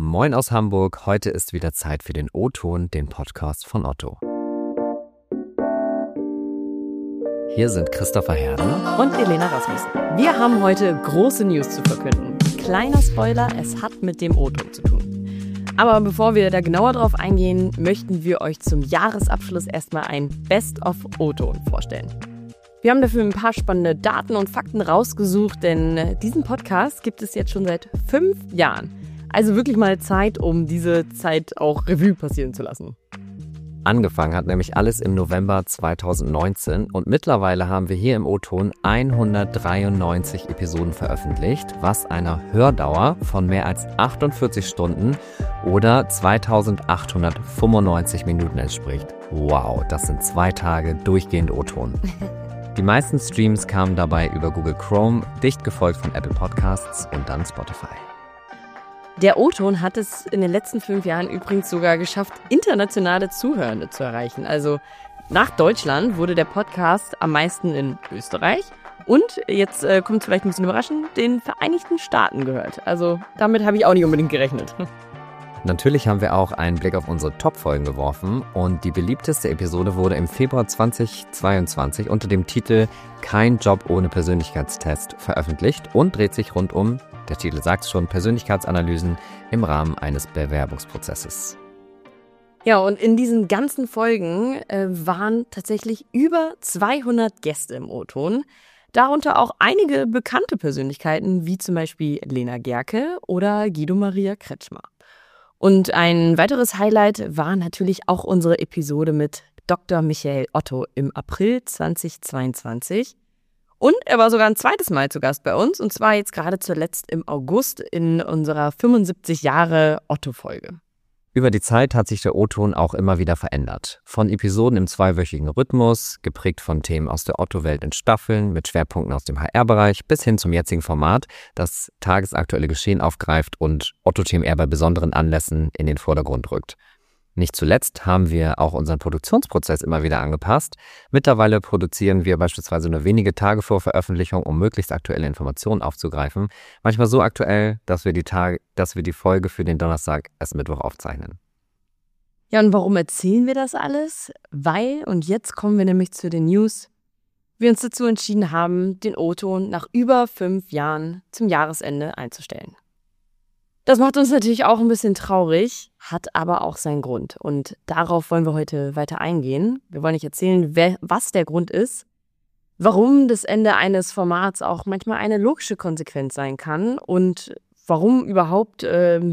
Moin aus Hamburg, heute ist wieder Zeit für den O-Ton, den Podcast von Otto. Hier sind Christopher Herden und Elena Rasmussen. Wir haben heute große News zu verkünden. Kleiner Spoiler, es hat mit dem O-Ton zu tun. Aber bevor wir da genauer drauf eingehen, möchten wir euch zum Jahresabschluss erstmal ein Best-of-O-Ton vorstellen. Wir haben dafür ein paar spannende Daten und Fakten rausgesucht, denn diesen Podcast gibt es jetzt schon seit 5 Jahren. Also wirklich mal Zeit, um diese Zeit auch Revue passieren zu lassen. Angefangen hat nämlich alles im November 2019 und mittlerweile haben wir hier im O-Ton 193 Episoden veröffentlicht, was einer Hördauer von mehr als 48 Stunden oder 2895 Minuten entspricht. Wow, das sind 2 Tage durchgehend O-Ton. Die meisten Streams kamen dabei über Google Chrome, dicht gefolgt von Apple Podcasts und dann Spotify. Der O-Ton hat es in den letzten 5 Jahren übrigens sogar geschafft, internationale Zuhörende zu erreichen. Also nach Deutschland wurde der Podcast am meisten in Österreich und, jetzt kommt es vielleicht ein bisschen überraschend, den Vereinigten Staaten gehört. Also damit habe ich auch nicht unbedingt gerechnet. Natürlich haben wir auch einen Blick auf unsere Top-Folgen geworfen und die beliebteste Episode wurde im Februar 2022 unter dem Titel Kein Job ohne Persönlichkeitstest veröffentlicht und dreht sich rund um, der Titel sagt schon, Persönlichkeitsanalysen im Rahmen eines Bewerbungsprozesses. Ja, und in diesen ganzen Folgen waren tatsächlich über 200 Gäste im O-Ton. Darunter auch einige bekannte Persönlichkeiten, wie zum Beispiel Lena Gerke oder Guido Maria Kretschmer. Und ein weiteres Highlight war natürlich auch unsere Episode mit Dr. Michael Otto im April 2022. Und er war sogar ein zweites Mal zu Gast bei uns, und zwar jetzt gerade zuletzt im August in unserer 75 Jahre Otto-Folge. Über die Zeit hat sich der O-Ton auch immer wieder verändert. Von Episoden im 2-wöchigen Rhythmus, geprägt von Themen aus der Otto-Welt in Staffeln mit Schwerpunkten aus dem HR-Bereich, bis hin zum jetzigen Format, das tagesaktuelle Geschehen aufgreift und Otto-Themen eher bei besonderen Anlässen in den Vordergrund rückt. Nicht zuletzt haben wir auch unseren Produktionsprozess immer wieder angepasst. Mittlerweile produzieren wir beispielsweise nur wenige Tage vor Veröffentlichung, um möglichst aktuelle Informationen aufzugreifen. Manchmal so aktuell, dass wir die Folge für den Donnerstag erst Mittwoch aufzeichnen. Ja, und warum erzählen wir das alles? Weil, und jetzt kommen wir nämlich zu den News, wir uns dazu entschieden haben, den O-Ton nach über 5 Jahren zum Jahresende einzustellen. Das macht uns natürlich auch ein bisschen traurig, hat aber auch seinen Grund. Und darauf wollen wir heute weiter eingehen. Wir wollen nicht erzählen, was der Grund ist, warum das Ende eines Formats auch manchmal eine logische Konsequenz sein kann und warum überhaupt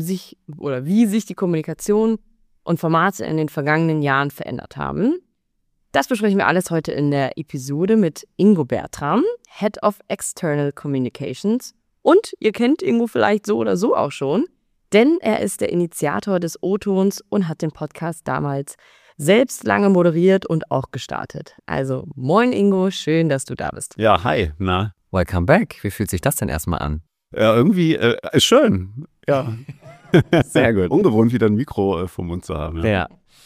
wie sich die Kommunikation und Formate in den vergangenen Jahren verändert haben. Das besprechen wir alles heute in der Episode mit Ingo Bertram, Head of External Communications. Und ihr kennt Ingo vielleicht so oder so auch schon, denn er ist der Initiator des O-Tons und hat den Podcast damals selbst lange moderiert und auch gestartet. Also moin Ingo, schön, dass du da bist. Ja, hi, na? Welcome back. Wie fühlt sich das denn erstmal an? Ja, irgendwie ist schön, ja. Sehr gut. Ungewohnt, wieder ein Mikro vom Mund zu haben. Ja.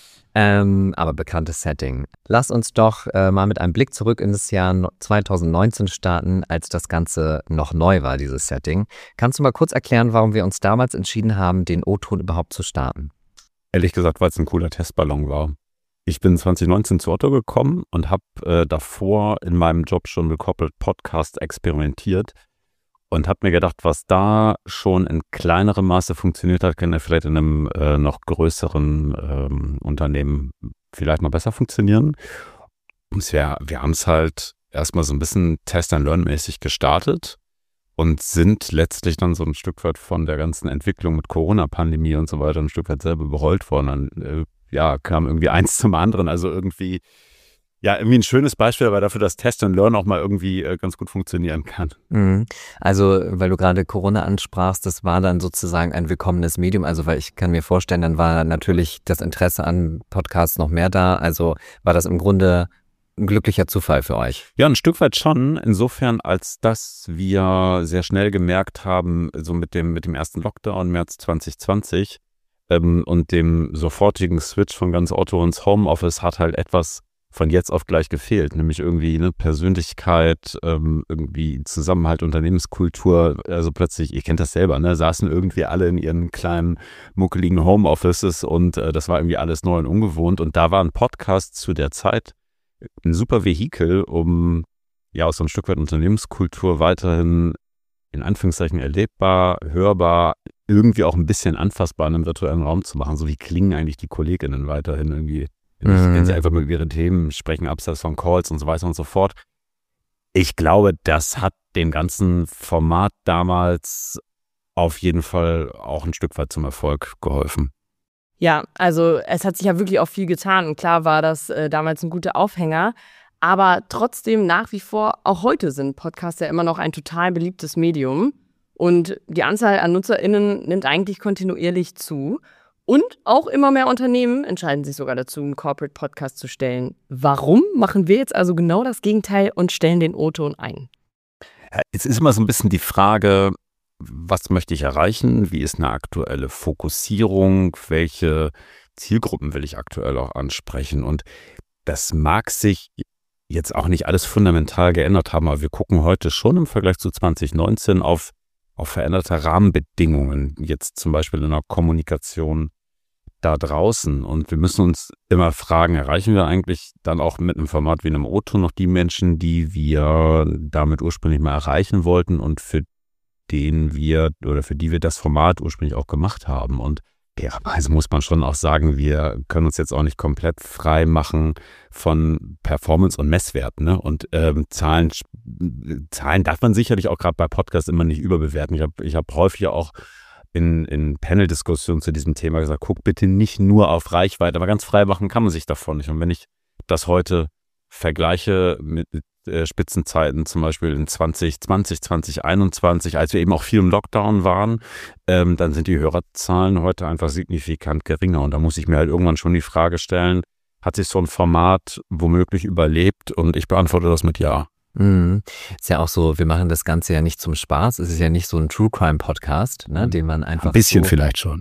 Aber bekanntes Setting. Lass uns doch mal mit einem Blick zurück in das Jahr 2019 starten, als das Ganze noch neu war, dieses Setting. Kannst du mal kurz erklären, warum wir uns damals entschieden haben, den O-Ton überhaupt zu starten? Ehrlich gesagt, weil es ein cooler Testballon war. Ich bin 2019 zu Otto gekommen und habe davor in meinem Job schon mit Corporate Podcast experimentiert und habe mir gedacht, was da schon in kleinerem Maße funktioniert hat, kann ja vielleicht in einem noch größeren Unternehmen vielleicht mal besser funktionieren. Und wir haben es halt erstmal so ein bisschen Test-and-Learn-mäßig gestartet und sind letztlich dann so ein Stück weit von der ganzen Entwicklung mit Corona-Pandemie und so weiter ein Stück weit selber überrollt worden. Dann kam irgendwie eins zum anderen, also irgendwie ein schönes Beispiel, aber dafür, dass Test and Learn auch mal irgendwie ganz gut funktionieren kann. Also, weil du gerade Corona ansprachst, das war dann sozusagen ein willkommenes Medium. Also, weil ich kann mir vorstellen, dann war natürlich das Interesse an Podcasts noch mehr da. Also war das im Grunde ein glücklicher Zufall für euch? Ja, ein Stück weit schon. Insofern, als dass wir sehr schnell gemerkt haben, so mit dem ersten Lockdown März 2020 und dem sofortigen Switch von ganz Otto ins Homeoffice hat halt etwas von jetzt auf gleich gefehlt, nämlich irgendwie eine Persönlichkeit, irgendwie Zusammenhalt, Unternehmenskultur. Also plötzlich, ihr kennt das selber, ne, saßen irgendwie alle in ihren kleinen muckeligen Homeoffices und das war irgendwie alles neu und ungewohnt. Und da war ein Podcast zu der Zeit ein super Vehikel, um ja aus so ein Stück weit Unternehmenskultur weiterhin in Anführungszeichen erlebbar, hörbar, irgendwie auch ein bisschen anfassbar in einem virtuellen Raum zu machen. So wie klingen eigentlich die KollegInnen weiterhin irgendwie, wenn sie einfach mit ihren Themen sprechen, abseits von Calls und so weiter und so fort. Ich glaube, das hat dem ganzen Format damals auf jeden Fall auch ein Stück weit zum Erfolg geholfen. Ja, also es hat sich ja wirklich auch viel getan. Und klar war das damals ein guter Aufhänger. Aber trotzdem nach wie vor, auch heute sind Podcasts ja immer noch ein total beliebtes Medium. Und die Anzahl an NutzerInnen nimmt eigentlich kontinuierlich zu. Und auch immer mehr Unternehmen entscheiden sich sogar dazu, einen Corporate Podcast zu stellen. Warum machen wir jetzt also genau das Gegenteil und stellen den O-Ton ein? Ja, jetzt ist immer so ein bisschen die Frage, was möchte ich erreichen? Wie ist eine aktuelle Fokussierung? Welche Zielgruppen will ich aktuell auch ansprechen? Und das mag sich jetzt auch nicht alles fundamental geändert haben, aber wir gucken heute schon im Vergleich zu 2019 auf veränderte Rahmenbedingungen, jetzt zum Beispiel in der Kommunikation da draußen. Und wir müssen uns immer fragen, erreichen wir eigentlich dann auch mit einem Format wie einem O-Ton noch die Menschen, die wir damit ursprünglich mal erreichen wollten und für die wir das Format ursprünglich auch gemacht haben. Und fairerweise muss man schon auch sagen, wir können uns jetzt auch nicht komplett frei machen von Performance und Messwerten. Ne? Und Zahlen darf man sicherlich auch gerade bei Podcasts immer nicht überbewerten. Ich hab häufig auch in Panel-Diskussionen zu diesem Thema gesagt, guck bitte nicht nur auf Reichweite, aber ganz frei machen kann man sich davon nicht. Und wenn ich das heute vergleiche mit Spitzenzeiten, zum Beispiel in 2020, 2021, als wir eben auch viel im Lockdown waren, dann sind die Hörerzahlen heute einfach signifikant geringer. Und da muss ich mir halt irgendwann schon die Frage stellen, hat sich so ein Format womöglich überlebt? Und ich beantworte das mit Ja. Ist ja auch so, wir machen das Ganze ja nicht zum Spaß. Es ist ja nicht so ein True Crime Podcast, ne, den man einfach. Ein bisschen so vielleicht schon.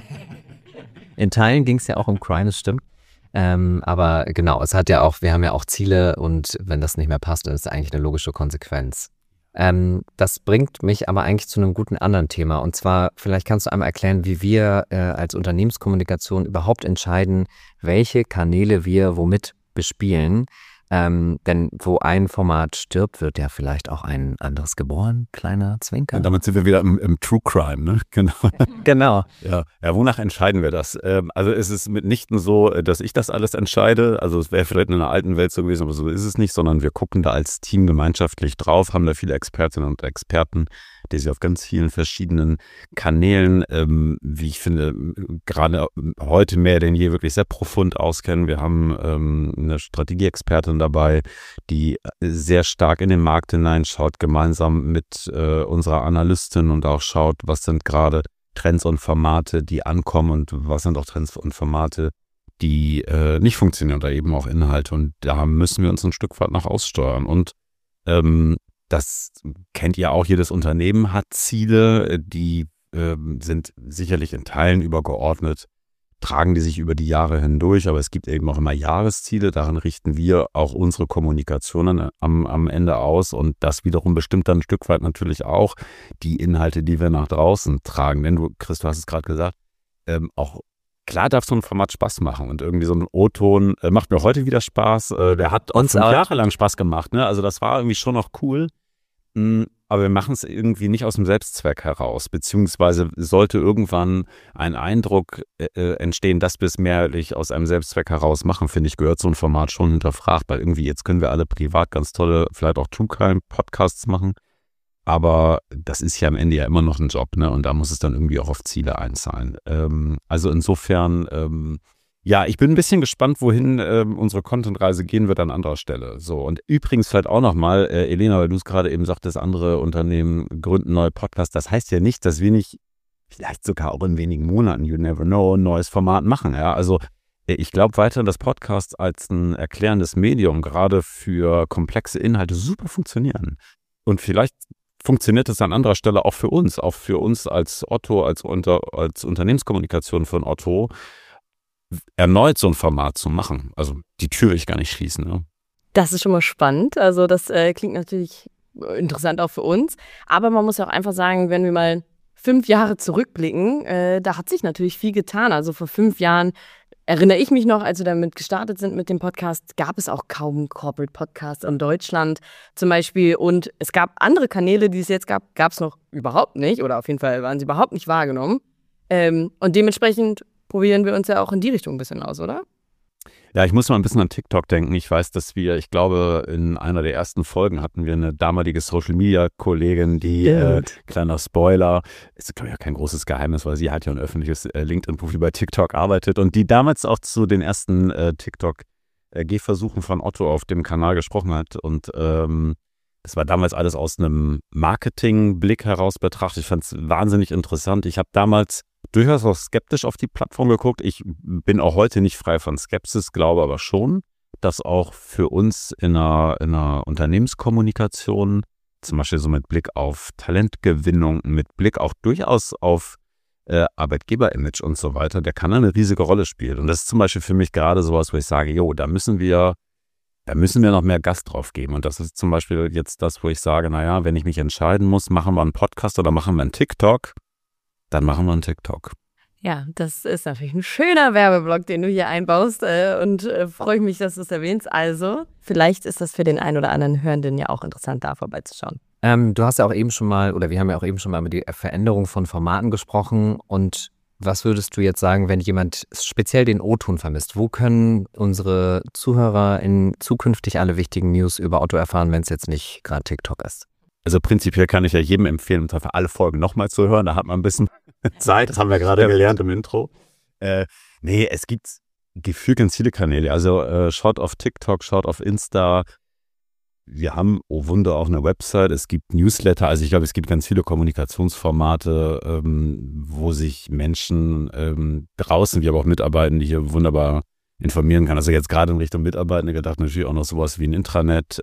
In Teilen ging es ja auch um Crime, das stimmt. Aber genau, wir haben ja auch Ziele und wenn das nicht mehr passt, dann ist das eigentlich eine logische Konsequenz. Das bringt mich aber eigentlich zu einem guten anderen Thema. Und zwar, vielleicht kannst du einmal erklären, wie wir als Unternehmenskommunikation überhaupt entscheiden, welche Kanäle wir womit bespielen. Denn wo ein Format stirbt, wird ja vielleicht auch ein anderes geboren, kleiner Zwinker. Und damit sind wir wieder im True Crime, ne? Genau. Genau. Ja, wonach entscheiden wir das? Also es ist mitnichten so, dass ich das alles entscheide. Also es wäre vielleicht in einer alten Welt so gewesen, aber so ist es nicht, sondern wir gucken da als Team gemeinschaftlich drauf, haben da viele Expertinnen und Experten, die sich auf ganz vielen verschiedenen Kanälen, wie ich finde, gerade heute mehr denn je wirklich sehr profund auskennen. Wir haben eine Strategieexpertin dabei, die sehr stark in den Markt hineinschaut, gemeinsam mit unserer Analystin und auch schaut, was sind gerade Trends und Formate, die ankommen und was sind auch Trends und Formate, die nicht funktionieren oder eben auch Inhalte. Und da müssen wir uns ein Stück weit nach aussteuern. Und das kennt ihr auch, jedes Unternehmen hat Ziele, die sind sicherlich in Teilen übergeordnet, tragen die sich über die Jahre hindurch, aber es gibt eben auch immer Jahresziele, daran richten wir auch unsere Kommunikationen am Ende aus und das wiederum bestimmt dann ein Stück weit natürlich auch die Inhalte, die wir nach draußen tragen. Denn Chris, du hast es gerade gesagt, auch klar darf so ein Format Spaß machen und irgendwie so ein O-Ton macht mir heute wieder Spaß. Der hat uns 5 Jahre lang Spaß gemacht, ne? Also das war irgendwie schon noch cool. Aber wir machen es irgendwie nicht aus dem Selbstzweck heraus, beziehungsweise sollte irgendwann ein Eindruck entstehen, dass wir es mehrheitlich aus einem Selbstzweck heraus machen, finde ich, gehört so ein Format schon hinterfragt, weil irgendwie jetzt können wir alle privat ganz tolle, vielleicht auch True Crime Podcasts machen, aber das ist ja am Ende ja immer noch ein Job, ne? Und da muss es dann irgendwie auch auf Ziele einzahlen. Also insofern, ja, ich bin ein bisschen gespannt, wohin unsere Content-Reise gehen wird an anderer Stelle. So, und übrigens vielleicht auch nochmal, Elena, weil du es gerade eben sagtest, andere Unternehmen gründen neue Podcasts. Das heißt ja nicht, dass wir nicht vielleicht sogar auch in wenigen Monaten, you never know, ein neues Format machen. Ja, also ich glaube weiterhin, dass Podcasts als ein erklärendes Medium gerade für komplexe Inhalte super funktionieren. Und vielleicht funktioniert es an anderer Stelle auch für uns als Otto, als Unternehmenskommunikation von Otto. erneut so ein Format zu machen. Also die Tür will ich gar nicht schließen. Ne? Das ist schon mal spannend. Also das klingt natürlich interessant auch für uns. Aber man muss ja auch einfach sagen, wenn wir mal 5 Jahre zurückblicken, da hat sich natürlich viel getan. Also vor 5 Jahren erinnere ich mich noch, als wir damit gestartet sind mit dem Podcast, gab es auch kaum Corporate Podcasts in Deutschland zum Beispiel. Und es gab andere Kanäle, die es jetzt gab es noch überhaupt nicht. Oder auf jeden Fall waren sie überhaupt nicht wahrgenommen. Und dementsprechend probieren wir uns ja auch in die Richtung ein bisschen aus, oder? Ja, ich muss mal ein bisschen an TikTok denken. Ich weiß, ich glaube, in einer der ersten Folgen hatten wir eine damalige Social-Media-Kollegin, die, kleiner Spoiler, ist glaube ich ja kein großes Geheimnis, weil sie hat ja ein öffentliches LinkedIn-Profil bei TikTok arbeitet und die damals auch zu den ersten TikTok-Gehversuchen von Otto auf dem Kanal gesprochen hat. Und es war damals alles aus einem Marketing-Blick heraus betrachtet. Ich fand es wahnsinnig interessant. Ich habe damals durchaus auch skeptisch auf die Plattform geguckt. Ich bin auch heute nicht frei von Skepsis, glaube aber schon, dass auch für uns in einer Unternehmenskommunikation, zum Beispiel so mit Blick auf Talentgewinnung, mit Blick auch durchaus auf Arbeitgeberimage und so weiter, der kann eine riesige Rolle spielen. Und das ist zum Beispiel für mich gerade sowas, wo ich sage, da müssen wir noch mehr Gas drauf geben. Und das ist zum Beispiel jetzt das, wo ich sage, naja, wenn ich mich entscheiden muss, machen wir einen Podcast oder machen wir einen TikTok, dann machen wir einen TikTok. Ja, das ist natürlich ein schöner Werbeblock, den du hier einbaust und freue mich, dass du es erwähnst. Also, vielleicht ist das für den einen oder anderen Hörenden ja auch interessant, da vorbeizuschauen. Du hast ja auch eben schon mal, oder wir haben ja auch eben schon mal über die Veränderung von Formaten gesprochen. Und was würdest du jetzt sagen, wenn jemand speziell den O-Ton vermisst? Wo können unsere Zuhörer zukünftig alle wichtigen News über Otto erfahren, wenn es jetzt nicht gerade TikTok ist? Also prinzipiell kann ich ja jedem empfehlen, im Zweifel alle Folgen nochmal zu hören. Da hat man ein bisschen Zeit. Das haben wir gerade gelernt im Intro. Es gibt gefühlt ganz viele Kanäle. Also schaut auf TikTok, schaut auf Insta. Wir haben, oh Wunder, auch eine Website. Es gibt Newsletter. Also ich glaube, es gibt ganz viele Kommunikationsformate, wo sich Menschen draußen, wie aber auch Mitarbeitende hier wunderbar informieren kann. Also jetzt gerade in Richtung Mitarbeitende gedacht, natürlich auch noch sowas wie ein Intranet.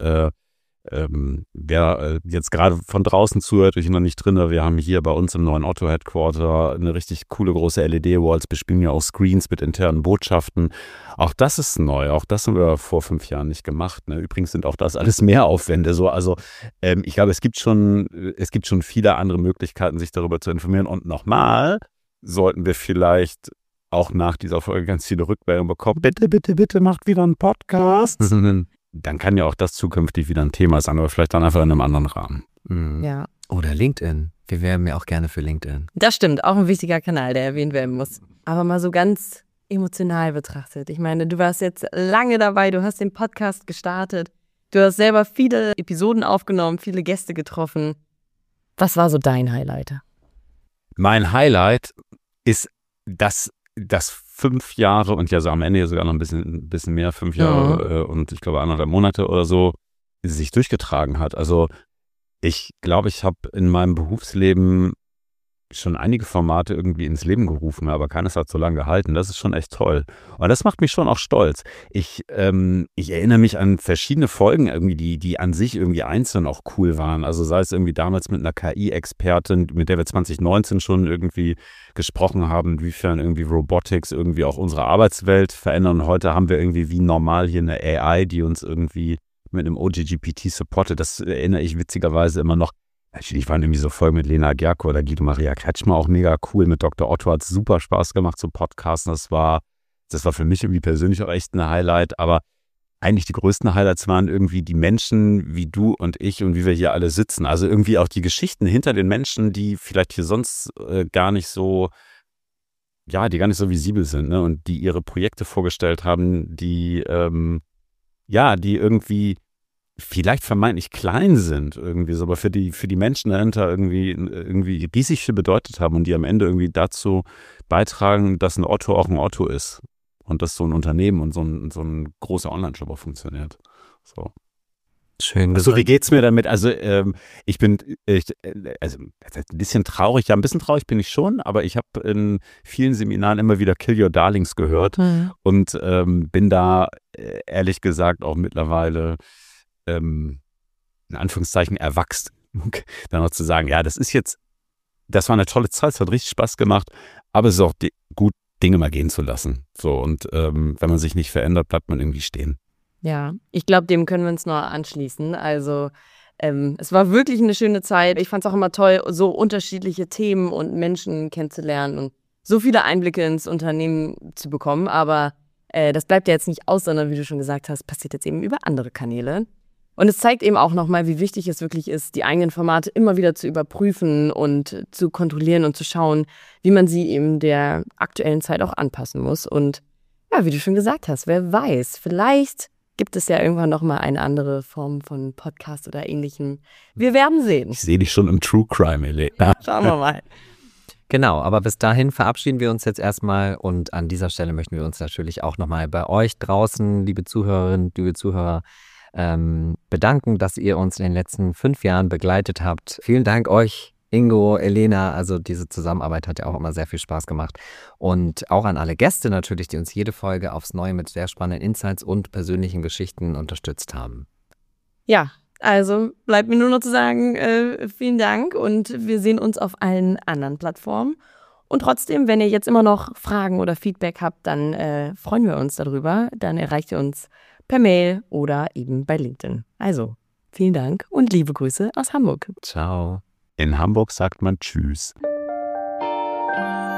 Wer jetzt gerade von draußen zuhört, ich noch nicht drin, wir haben hier bei uns im neuen Otto-Headquarter eine richtig coole große LED-Walls, bespielen ja auch Screens mit internen Botschaften. Auch das ist neu, auch das haben wir vor 5 Jahren nicht gemacht. Ne? Übrigens sind auch das alles Mehraufwände. So. Also ich glaube, es gibt schon viele andere Möglichkeiten, sich darüber zu informieren. Und nochmal sollten wir vielleicht auch nach dieser Folge ganz viele Rückmeldungen bekommen. Bitte, bitte, bitte macht wieder einen Podcast. Dann kann ja auch das zukünftig wieder ein Thema sein, aber vielleicht dann einfach in einem anderen Rahmen. Ja. Oder LinkedIn. Wir werben ja auch gerne für LinkedIn. Das stimmt, auch ein wichtiger Kanal, der erwähnt werden muss. Aber mal so ganz emotional betrachtet. Ich meine, du warst jetzt lange dabei, du hast den Podcast gestartet, du hast selber viele Episoden aufgenommen, viele Gäste getroffen. Was war so dein Highlight? Mein Highlight ist, dass 5 Jahre und ja so am Ende ja sogar noch ein bisschen mehr, 5 Jahre und ich glaube 1,5 Monate oder so, sich durchgetragen hat. Also ich glaube, ich habe in meinem Berufsleben schon einige Formate irgendwie ins Leben gerufen, aber keines hat so lange gehalten. Das ist schon echt toll. Und das macht mich schon auch stolz. Ich erinnere mich an verschiedene Folgen irgendwie, die an sich irgendwie einzeln auch cool waren. Also sei es irgendwie damals mit einer KI-Expertin, mit der wir 2019 schon irgendwie gesprochen haben, inwiefern irgendwie Robotics irgendwie auch unsere Arbeitswelt verändern. Und heute haben wir irgendwie wie normal hier eine AI, die uns irgendwie mit einem OGGPT supportet. Das erinnere ich witzigerweise immer noch. Natürlich waren irgendwie so Folgen mit Lena Gerke oder Guido Maria Kretschmer auch mega cool. Mit Dr. Otto hat es super Spaß gemacht zu podcasten. Das war für mich irgendwie persönlich auch echt ein Highlight. Aber eigentlich die größten Highlights waren irgendwie die Menschen wie du und ich und wie wir hier alle sitzen. Also irgendwie auch die Geschichten hinter den Menschen, die vielleicht hier sonst gar nicht so visibel sind, ne? Und die ihre Projekte vorgestellt haben, die irgendwie vielleicht vermeintlich klein sind irgendwie so, aber für die Menschen dahinter irgendwie riesig viel bedeutet haben und die am Ende irgendwie dazu beitragen, dass ein Otto auch ein Otto ist und dass so ein Unternehmen und so ein großer Online-Shop auch funktioniert. So. Schön. Also wie geht's mir damit? Also ich bin ein bisschen traurig. Ja, ein bisschen traurig bin ich schon, aber ich habe in vielen Seminaren immer wieder Kill Your Darlings gehört und bin da ehrlich gesagt auch mittlerweile in Anführungszeichen erwachsen, dann noch zu sagen, ja, das war eine tolle Zeit, es hat richtig Spaß gemacht, aber es ist auch gut, Dinge mal gehen zu lassen. So, und wenn man sich nicht verändert, bleibt man irgendwie stehen. Ja, ich glaube, dem können wir uns nur anschließen. Also es war wirklich eine schöne Zeit. Ich fand es auch immer toll, so unterschiedliche Themen und Menschen kennenzulernen und so viele Einblicke ins Unternehmen zu bekommen. Aber das bleibt ja jetzt nicht aus, sondern wie du schon gesagt hast, passiert jetzt eben über andere Kanäle. Und es zeigt eben auch nochmal, wie wichtig es wirklich ist, die eigenen Formate immer wieder zu überprüfen und zu kontrollieren und zu schauen, wie man sie eben der aktuellen Zeit auch anpassen muss. Und ja, wie du schon gesagt hast, wer weiß, vielleicht gibt es ja irgendwann nochmal eine andere Form von Podcast oder Ähnlichem. Wir werden sehen. Ich sehe dich schon im True Crime, Elena. Schauen wir mal. Genau, aber bis dahin verabschieden wir uns jetzt erstmal und an dieser Stelle möchten wir uns natürlich auch nochmal bei euch draußen, liebe Zuhörerinnen, liebe Zuhörer, bedanken, dass ihr uns in den letzten 5 Jahren begleitet habt. Vielen Dank euch, Ingo, Elena, also diese Zusammenarbeit hat ja auch immer sehr viel Spaß gemacht. Und auch an alle Gäste natürlich, die uns jede Folge aufs Neue mit sehr spannenden Insights und persönlichen Geschichten unterstützt haben. Ja, also bleibt mir nur noch zu sagen, vielen Dank und wir sehen uns auf allen anderen Plattformen. Und trotzdem, wenn ihr jetzt immer noch Fragen oder Feedback habt, dann freuen wir uns darüber. Dann erreicht ihr uns per Mail oder eben bei LinkedIn. Also, vielen Dank und liebe Grüße aus Hamburg. Ciao. In Hamburg sagt man Tschüss.